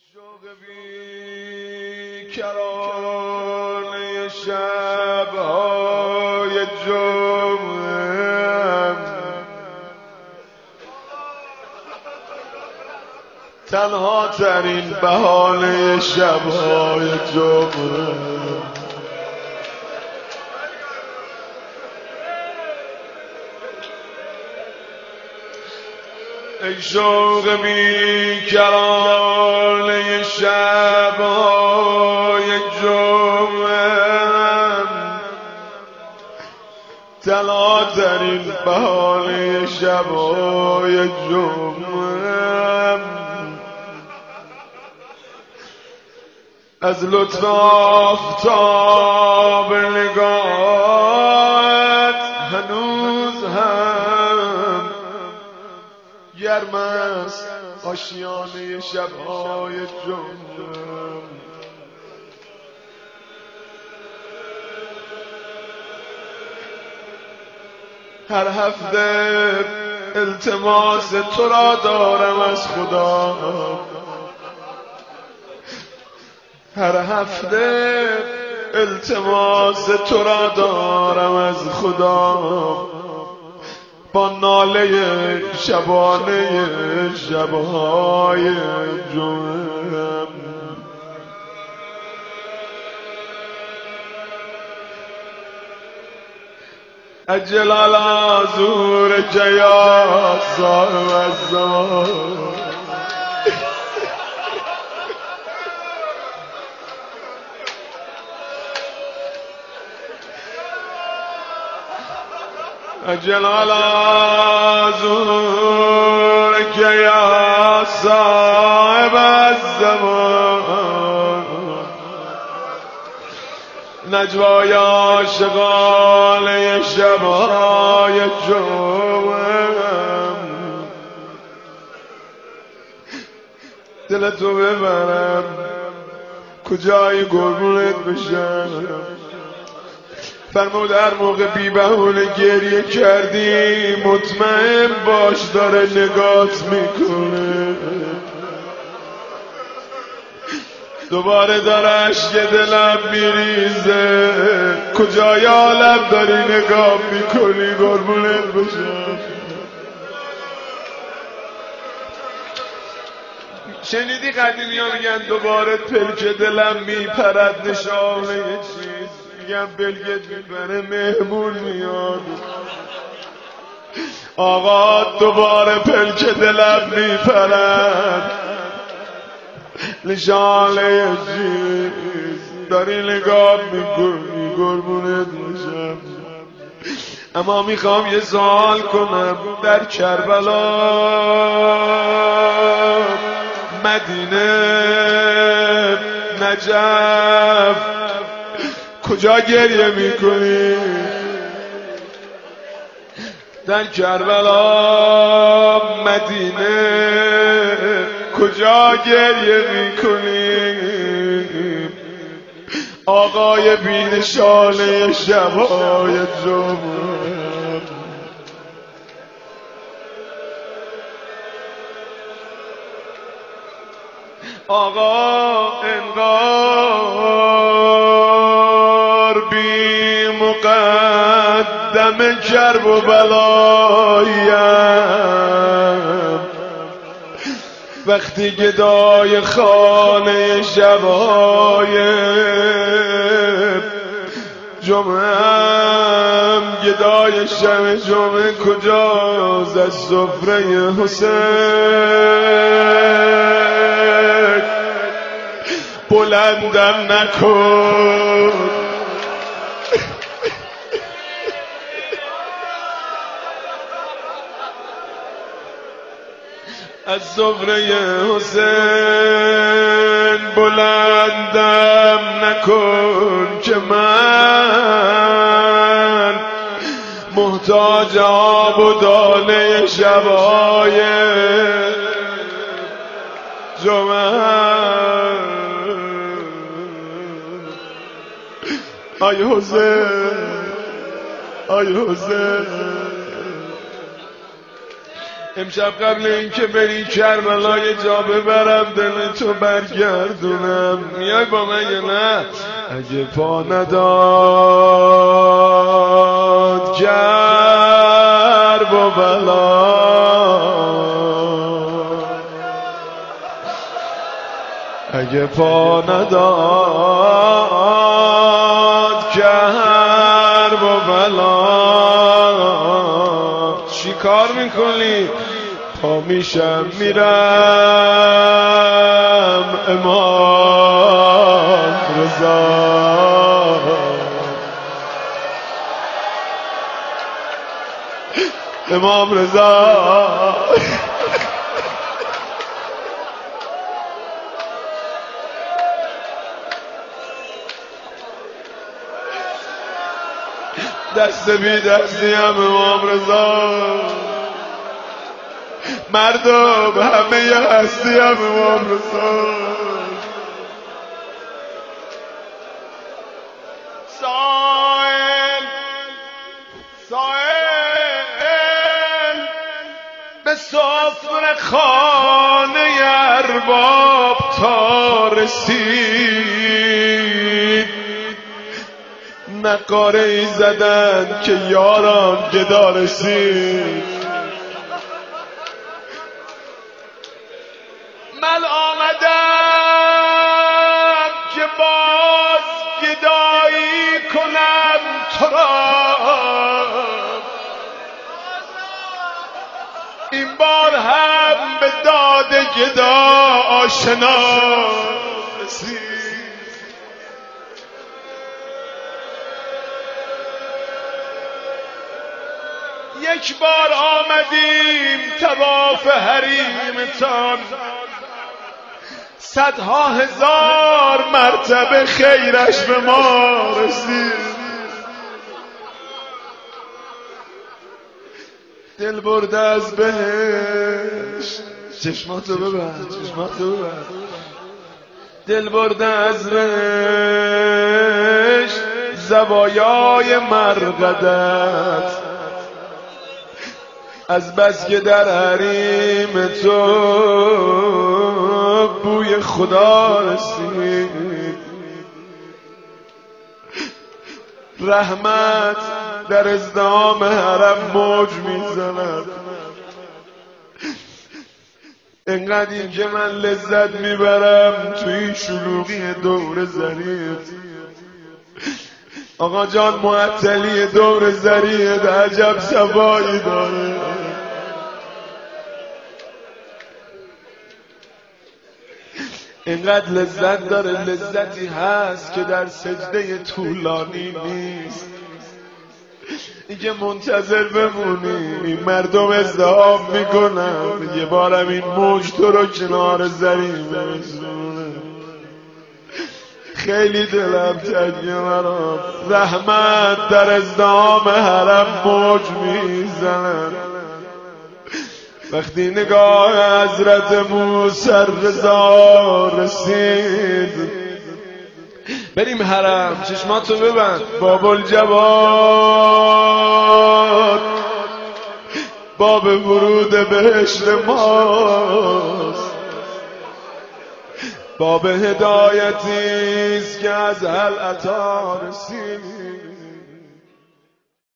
شوق بیکرانه شب‌های جمعه، تنها ترین بهانه شب‌های جمعه. ای شوق بیکرانه شب‌های جمعه، تنها ترین بهانه شب‌های جمعه. از لطف آفتاب نگاهت هنوز هم گرم است آشیانه شب‌های جمعه. هر هفته التماس تو را دارم از خدا، هر هفته التماس تو را دارم از خدا، با ناله شبانه شب‌های جمعه. اجل علی ظهورک یا صاحب الزمان، اجل علی ظهورک یا صاحب الزمان. نجوای عاشقانه شب‌های جمعه، دلتو ببرم کجای قربونت بشم. فرمود هر موقع بی بهونه گریه کردی مطمئن باش داره نگات میکنه، دوباره داره عشق دلم میریزه. کجای عالم داری نگاه میکنی قربونت بشم. شنیدی قدیمی ها میگن دوباره پلک دلم میپرد نشانه یه چیز، میگم بلگت میبره مهمون میاد. آقا دوباره پلک دلم میپرد نشانه یه چیز، داری نگاه میکنی قربونت بشم. اما میخوام یه سوال کنم، در کربلا، مدینه، نجف کجا گریه میکنی؟ در کربلا، مدینه کجا گریه میکنی؟ آقای بینشانه شب‌های جمعه. آقا انگار بی مقدم کرب و بلایم، وقتی گدای خانه شب‌های جمعه، گدای شب جمعه کجاست؟ از سفره حسین بلندم نکن. از سفره حسین بلندم نکن که من محتاج آب و دانه شب‌های جمعه. آی حسین، آی حسین، امشب قبل اینکه بری کربلا یه جا ببرم دل تو برگردونم، میای با من یا نه؟ اگه پا نداد گرب و بلا، اگه پا نداد گرب و بلا، چی کار میکنی؟ پا میشم میرم امام رضا، امام رضا. دست بی دستیم امام رضا، مردم همه هستیم امام رضا. سائل به سفره خانه ارباب تا رسید، نقاره ای زدن که یاران گدا رسید. من آمدم که باز گدایی کنم تو را، این بار هم به داد گدا آشنا رسید. یک بار آمدیم طواف حریمتان، صدها هزار مرتبه خیرش به ما رسید. دل برده از بهشت، چشماتو ببند، چشماتو ببند. دل برده از بهشت زوایای مرقدت، از بس که در حریم تو بوی خدا رسید. رحمت در ازدحام حرم موج میزند، انقدر این که من لذت میبرم توی شلوغی دور ظریف. آقا جان معطلی دور ظریف عجب صفایی داره. اینقدر لذت داره، لذتی هست که در سجده طولانی نیست. اینکه منتظر بمونی این مردم ازدحام میکنن، یه بارم این موج تو رو کنار ظریف برسونه. خیلی دلم تنگه مرا، رحمت در ازدحام حرم موج میزنن. وقتی نگاه حضرت موسی رضا رسید، بریم حرم، چشماتو ببند. باب الجواد باب ورود بهشت ماست، باب هدایتیست که از هل عطا رسید.